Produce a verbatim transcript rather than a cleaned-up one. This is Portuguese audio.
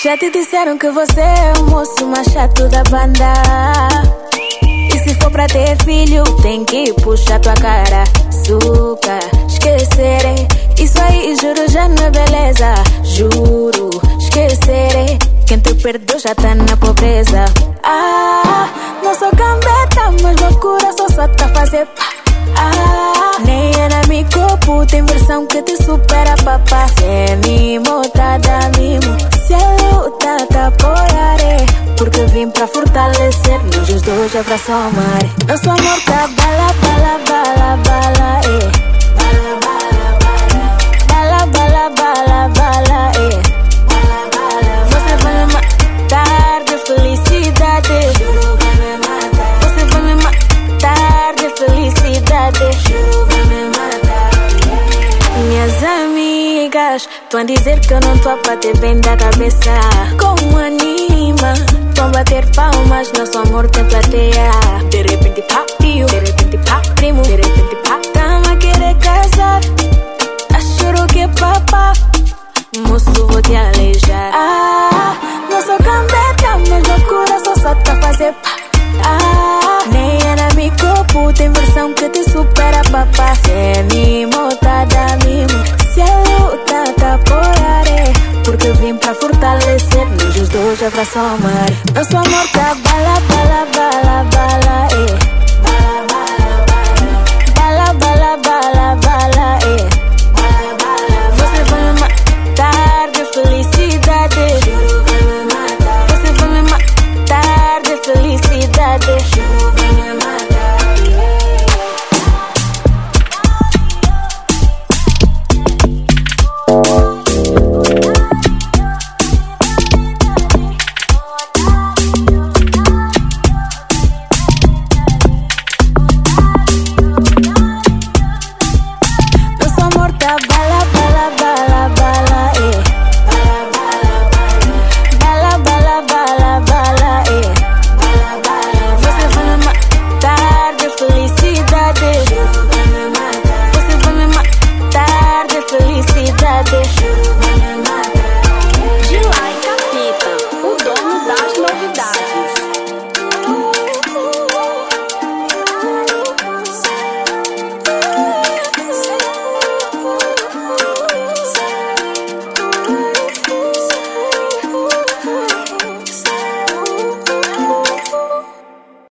Já te disseram que você é o moço mais chato da banda. E se for pra ter filho, tem que puxar tua cara. Suca, esquecerei. Isso aí, juro, já não é beleza. Juro, esquecerei. Quem te perdoou já tá na pobreza. Ah, não sou gambeta, mas loucura só só tá fazer pá. Ah, nem era mi corpo, tem versão que te supera, papá. Se é mimo, tá da mimo. Se é luta, te apoiarei. Porque vim pra fortalecer, nós os dois abraço ao mar. Nosso amor tá bala, bala, bala, bala, eh. Bala, bala, bala. Bala, bala, bala, bala, eh. Bala, bala. Você vai me matar de felicidade. Juro, vai me matar. Você vai me matar de felicidade. Juro, vai me matar. Minhas amigas tão a dizer que eu não tô a bater bem da cabeça. Como anima, tão a bater palmas, nosso amor tem plateia. De repente pá, tio, de repente pá, primo, de repente pá, tamo a querer casar. Achoro que é papá, moço, vou te aleijar. Ah, não sou gambeta, mas loucura só só tá fazer pá. Ah, nem era mi corpo, tem versão que te supera, papá. Se é mimo, tá da mimo. Se é luta, te apoiarei. Porque vim pra fortalecer, nós os dois abraço ao mar. Nosso amor